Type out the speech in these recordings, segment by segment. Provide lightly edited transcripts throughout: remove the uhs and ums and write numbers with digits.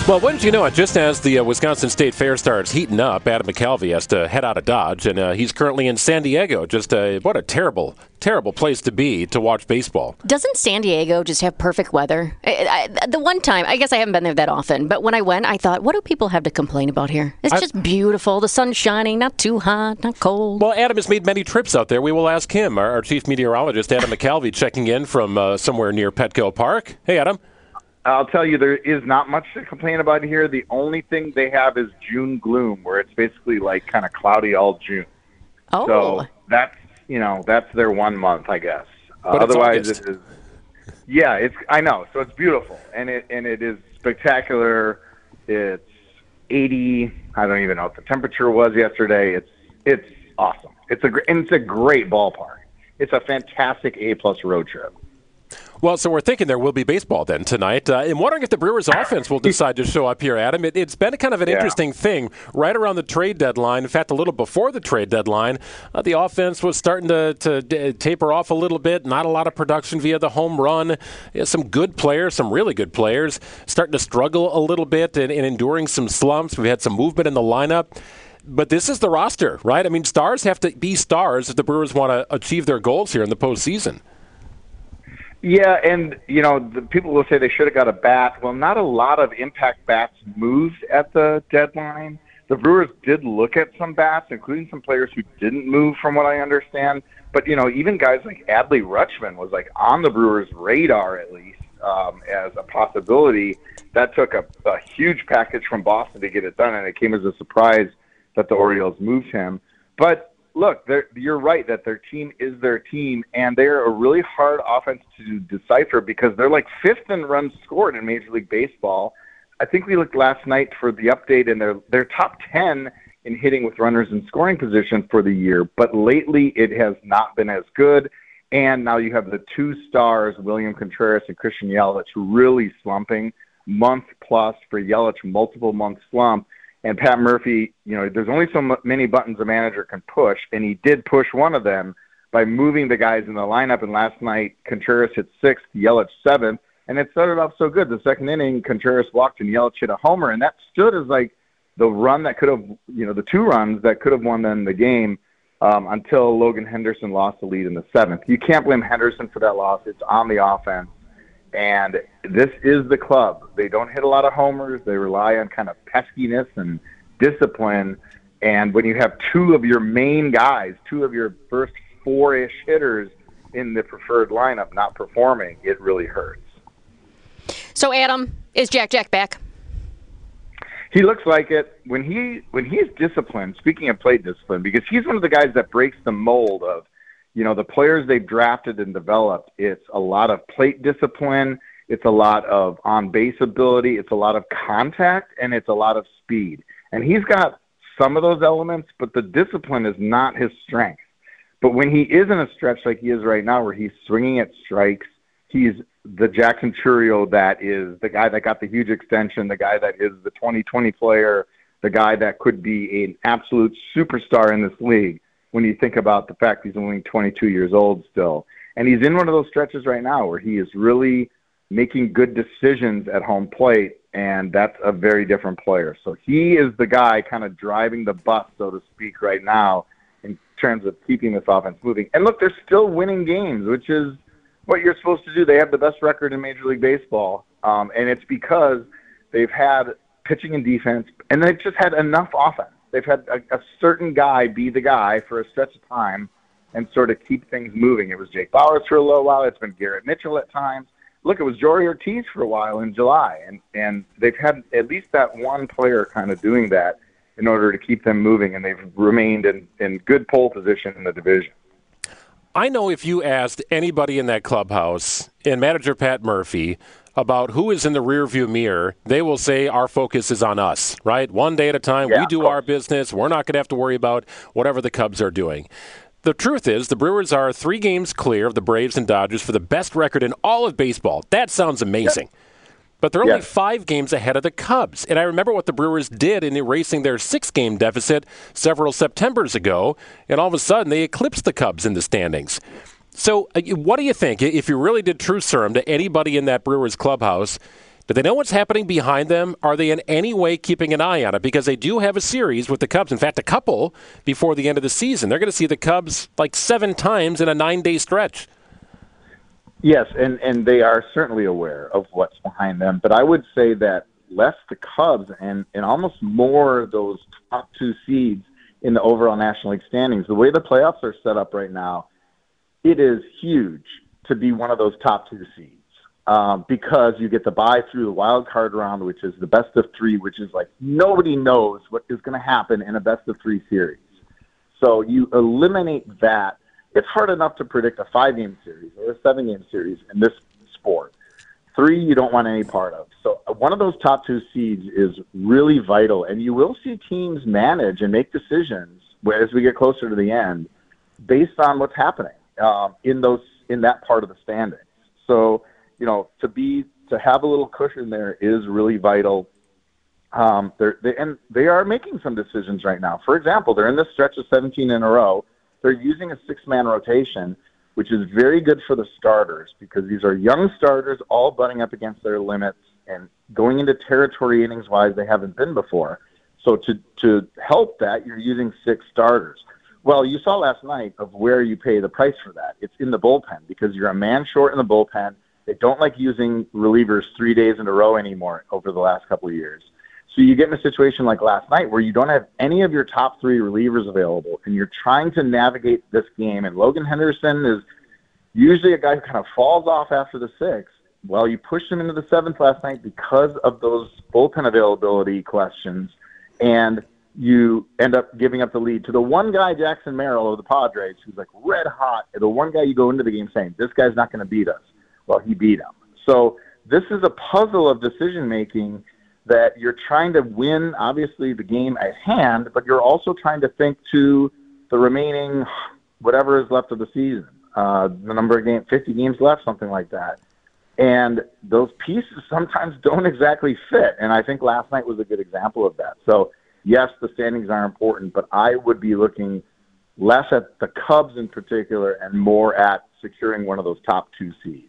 Well, wouldn't you know it, just as the Wisconsin State Fair starts heating up, Adam McCalvy has to head out of Dodge, and he's currently in San Diego. Just what a terrible, terrible place to be to watch baseball. Doesn't San Diego just have perfect weather? The one time, I guess I haven't been there that often, but when I went, I thought, what do people have to complain about here? It's just beautiful. The sun's shining, not too hot, not cold. Well, Adam has made many trips out there. We will ask him, our chief meteorologist, Adam McCalvy, checking in from somewhere near Petco Park. Hey, Adam. I'll tell you, there is not much to complain about here. The only thing they have is June gloom, where it's basically like kind of cloudy all June. Oh. So that's their 1 month, I guess. But otherwise, it is. Yeah, I know. So it's beautiful, and it is spectacular. It's 80. I don't even know what the temperature was yesterday. It's awesome. It's a great ballpark. It's a fantastic A+ road trip. Well, so we're thinking there will be baseball then tonight. I'm wondering if the Brewers offense will decide to show up here, Adam. It's been kind of an interesting thing right around the trade deadline. In fact, a little before the trade deadline, the offense was starting to taper off a little bit. Not a lot of production via the home run. Some good players, some really good players, starting to struggle a little bit and enduring some slumps. We've had some movement in the lineup. But this is the roster, right? I mean, stars have to be stars if the Brewers want to achieve their goals here in the postseason. Yeah, and, the people will say they should have got a bat. Well, not a lot of impact bats moved at the deadline. The Brewers did look at some bats, including some players who didn't move, from what I understand. But, even guys like Adley Rutschman was, on the Brewers' radar, at least, as a possibility. That took a huge package from Boston to get it done, and it came as a surprise that the Orioles moved him. But, look, you're right that their team is their team, and they're a really hard offense to decipher because they're fifth in runs scored in Major League Baseball. I think we looked last night for the update, and they're top 10 in hitting with runners in scoring position for the year, but lately it has not been as good. And now you have the two stars, William Contreras and Christian Yelich, really slumping, month plus for Yelich, multiple month slump. And Pat Murphy, there's only so many buttons a manager can push, and he did push one of them by moving the guys in the lineup. And last night, Contreras hit sixth, Yelich seventh, and it started off so good. The second inning, Contreras walked and Yelich hit a homer, and that stood as the run that could have, the two runs that could have won them the game until Logan Henderson lost the lead in the seventh. You can't blame Henderson for that loss. It's on the offense. And this is the club. They don't hit a lot of homers. They rely on kind of peskiness and discipline. And when you have two of your main guys, two of your first four-ish hitters in the preferred lineup not performing, it really hurts. So, Adam, is Jack back? He looks like it. When he's disciplined, speaking of plate discipline, because he's one of the guys that breaks the mold of, the players they've drafted and developed, it's a lot of plate discipline, it's a lot of on-base ability, it's a lot of contact, and it's a lot of speed. And he's got some of those elements, but the discipline is not his strength. But when he is in a stretch like he is right now, where he's swinging at strikes, he's the Jackson Chourio that is the guy that got the huge extension, the guy that is the 2020 player, the guy that could be an absolute superstar in this league. When you think about the fact he's only 22 years old still. And he's in one of those stretches right now where he is really making good decisions at home plate, and that's a very different player. So he is the guy kind of driving the bus, so to speak, right now in terms of keeping this offense moving. And look, they're still winning games, which is what you're supposed to do. They have the best record in Major League Baseball, and it's because they've had pitching and defense, and they've just had enough offense. They've had a certain guy be the guy for a stretch of time and sort of keep things moving. It was Jake Bauers for a little while. It's been Garrett Mitchell at times. Look, it was Jory Ortiz for a while in July. And they've had at least that one player kind of doing that in order to keep them moving, and they've remained in good pole position in the division. I know if you asked anybody in that clubhouse and manager Pat Murphy about who is in the rearview mirror, they will say our focus is on us, right? One day at a time, we do our business. We're not going to have to worry about whatever the Cubs are doing. The truth is the Brewers are 3 games clear of the Braves and Dodgers for the best record in all of baseball. That sounds amazing. Yep. But they're only 5 games ahead of the Cubs. And I remember what the Brewers did in erasing their 6-game deficit several Septembers ago, and all of a sudden they eclipsed the Cubs in the standings. So what do you think? If you really did true serum to anybody in that Brewers clubhouse, Do they know what's happening behind them? Are they in any way keeping an eye on it? Because they do have a series with the Cubs. In fact, a couple before the end of the season. They're going to see the Cubs like 7 times in a 9-day stretch. Yes, and they are certainly aware of what's behind them. But I would say that less the Cubs and almost more those top 2 seeds in the overall National League standings. The way the playoffs are set up right now, it is huge to be one of those top 2 seeds. Because you get to bye through the wild card round, which is the best of 3, which is like nobody knows what is going to happen in a best of 3 series. So you eliminate that. It's hard enough to predict a 5-game series or a 7-game series in this sport. 3, you don't want any part of. So one of those top 2 seeds is really vital, and you will see teams manage and make decisions as we get closer to the end based on what's happening in that part of the standings. So, to have a little cushion there is really vital. They are making some decisions right now. For example, they're in this stretch of 17 in a row. They're using a 6-man rotation, which is very good for the starters because these are young starters all butting up against their limits and going into territory innings-wise they haven't been before. So to help that, you're using 6 starters. Well, you saw last night of where you pay the price for that. It's in the bullpen because you're a man short in the bullpen. They don't like using relievers 3 days in a row anymore over the last couple of years. So you get in a situation like last night where you don't have any of your top 3 relievers available, and you're trying to navigate this game. And Logan Henderson is usually a guy who kind of falls off after the 6th. Well, you pushed him into the 7th last night because of those bullpen availability questions, and you end up giving up the lead to the one guy, Jackson Merrill of the Padres, who's like red hot, the one guy you go into the game saying, this guy's not going to beat us. Well, he beat him. So this is a puzzle of decision-making that you're trying to win, obviously, the game at hand, but you're also trying to think to the remaining whatever is left of the season, the number of games, 50 games left, something like that. And those pieces sometimes don't exactly fit, and I think last night was a good example of that. So, yes, the standings are important, but I would be looking less at the Cubs in particular and more at securing one of those top 2 seeds.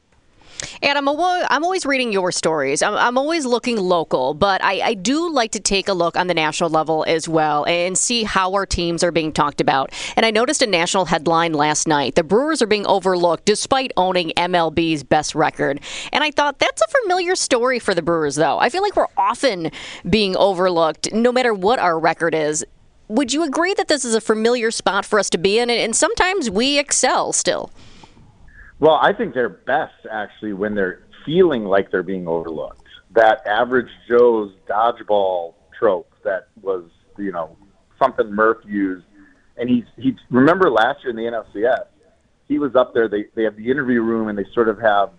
And I'm always reading your stories. I'm always looking local, but I do like to take a look on the national level as well and see how our teams are being talked about. And I noticed a national headline last night. The Brewers are being overlooked despite owning MLB's best record. And I thought that's a familiar story for the Brewers, though. I feel like we're often being overlooked no matter what our record is. Would you agree that this is a familiar spot for us to be in? And sometimes we excel still. Well, I think they're best, actually, when they're feeling like they're being overlooked. That average Joe's dodgeball trope that was, something Murph used. And he remember last year in the NLCS, he was up there. They have the interview room, and they sort of have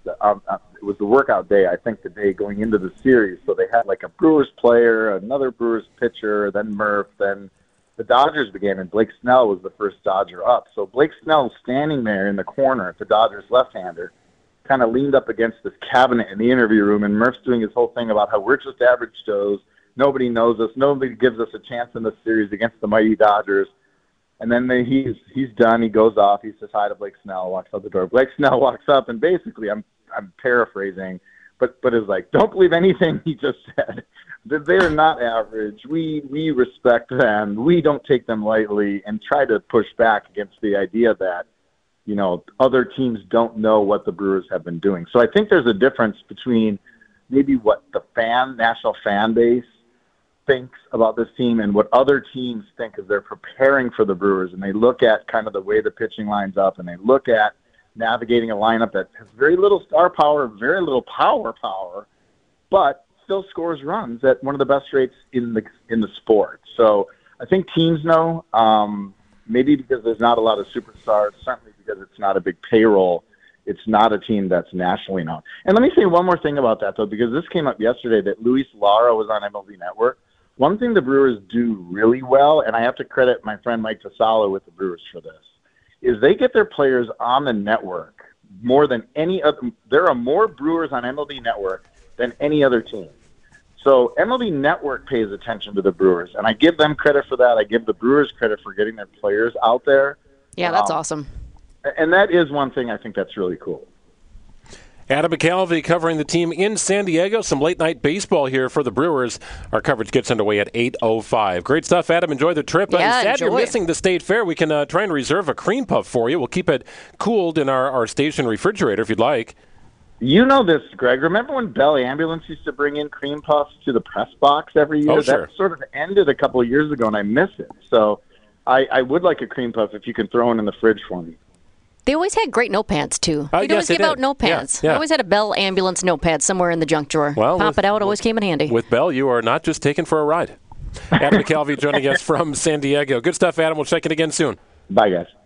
it was the workout day, I think, the day going into the series. So they had like a Brewers player, another Brewers pitcher, then Murph, then the Dodgers began, and Blake Snell was the first Dodger up. So Blake Snell standing there in the corner, the Dodgers left-hander, kind of leaned up against this cabinet in the interview room, and Murph's doing his whole thing about how we're just average Joes. Nobody knows us. Nobody gives us a chance in this series against the mighty Dodgers. And then he's done. He goes off. He says hi to Blake Snell, walks out the door. Blake Snell walks up, and basically, I'm paraphrasing, but is like, don't believe anything he just said. They're not average. We respect them. We don't take them lightly, and try to push back against the idea that, other teams don't know what the Brewers have been doing. So I think there's a difference between maybe what the national fan base thinks about this team and what other teams think as they're preparing for the Brewers, and they look at kind of the way the pitching lines up, and they look at navigating a lineup that has very little star power, very little power, but still scores runs at one of the best rates in the sport. So I think teams know, maybe because there's not a lot of superstars, certainly because it's not a big payroll, it's not a team that's nationally known. And let me say one more thing about that, though, because this came up yesterday that Luis Lara was on MLB Network. One thing the Brewers do really well, and I have to credit my friend Mike Fasalo with the Brewers for this, is they get their players on the network more than any other. There are more Brewers on MLB Network than any other team. So MLB Network pays attention to the Brewers, and I give them credit for that. I give the Brewers credit for getting their players out there. Yeah, that's awesome. And that is one thing I think that's really cool. Adam McCalvy covering the team in San Diego. Some late-night baseball here for the Brewers. Our coverage gets underway at 8:05. Great stuff, Adam. Enjoy the trip. Yeah, Sad you're missing the State Fair. We can try and reserve a cream puff for you. We'll keep it cooled in our station refrigerator if you'd like. You know this, Greg. Remember when Bell Ambulance used to bring in cream puffs to the press box every year? Oh, sure. That sort of ended a couple of years ago, and I miss it. So I would like a cream puff if you can throw one in the fridge for me. They always had great notepads, too. They'd always give out notepads. Yeah. I always had a Bell Ambulance notepad somewhere in the junk drawer. Well, Pop it out, always came in handy. With Bell, you are not just taken for a ride. Adam McCalvy joining us from San Diego. Good stuff, Adam. We'll check in again soon. Bye, guys.